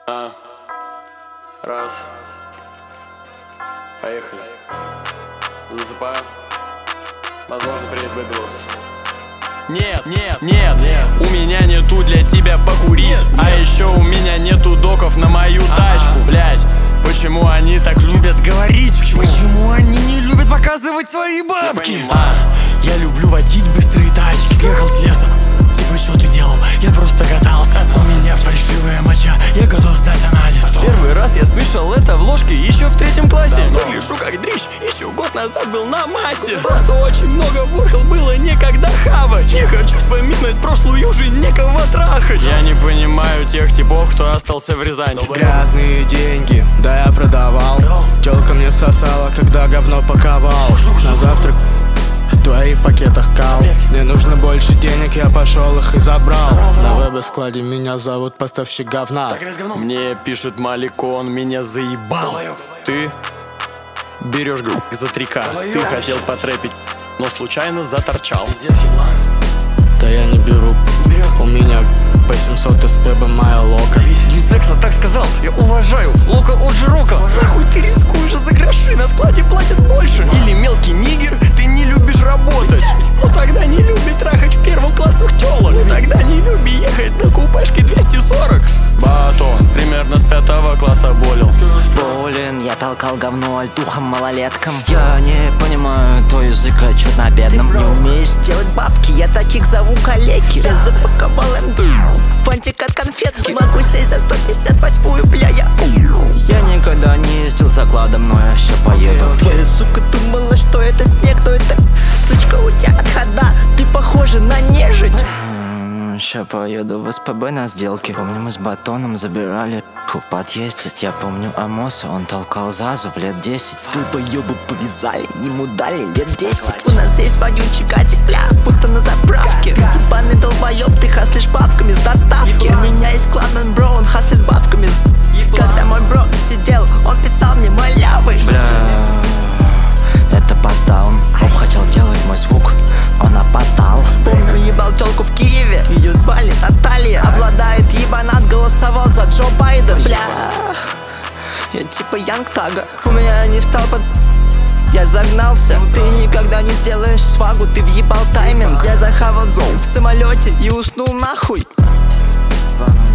Раз. Поехали. Засыпаю. Возможно, принять выброс. Нет, у меня нету для тебя покурить. А еще у меня нету доков на мою тачку. Блять, почему они так любят говорить? Почему они не любят показывать свои бабки? Я люблю водить быстрые тачки. Съехал с леса, типа что ты делал? Я просто катался. У меня фальшивая моча, я готов сдать анализ. Первый раз я смешал это в ложке еще в 3 классе. Выгляжу как дрищ, еще год назад был на массе. Просто очень много вурхал, было некогда хавать. Не хочу вспоминать прошлую, уже некого трахать. Я не понимаю тех типов, кто остался в Рязани. Грязные деньги, да я продавал. Тёлка мне сосала, когда говно паковал. На завтрак твои в пакетах кал. Мне нужно больше денег, я пошел их и забрал. На веб-складе меня зовут поставщик говна. Мне пишет Малик, он меня заебал. Ты берешь гру за 3К. Ты хотел потрэпить, но случайно заторчал. Да я не беру, у меня по 700 СПБ моя лока. G-Sex так сказал, я уважаю, лока от Жирока. Нахуй ты рискуешь за гроши, на складе платят больше. Или мелкий нигер, ты не любишь работать. Ну тогда не люби трахать в первом классных тёлок. Ну тогда не люби ехать на купешке 240. Батон, примерно с 5 класса болел. Блин, я толкал говно альтухам малолеткам. Я не понимаю твой язык, а чё на бедном. Не умеешь делать бабки, я таких зову калеки. Я запаковал МД, фантик от конфетки. Могу сесть за 158-ю, бля, я никогда не ездил за кладом, но я ща поеду. Твоя сука думала, что это снег, но это сучка у тебя отхода. Ты похожа на нежить. Ща поеду в СПБ на сделке. Помню, мы с Батоном забирали в подъезде. Я помню Амоса, он толкал Зазу в лет 10. Долбоёбы повязали, ему дали лет 10. У нас здесь вонючий газик, бля, будто на заправке. Ты ебаный долбоёб, ты хаслишь бабками с доставки. У меня есть Кладмен, бро, он хаслит бабками Когда мой бро сидел, он писал мне малявы. Бля, это пасдаун. Поп хотел делать мой звук, он опоздал. Помню, ебал тёлку в Киеве, ее звали Наталья. Обладает ебанат, голосовал за Джо Байден. Бля, я типа Янг Тага. У меня не стал под... Я загнался. Ты никогда не сделаешь свагу, ты въебал тайминг. Я захавал зол в самолете и уснул нахуй.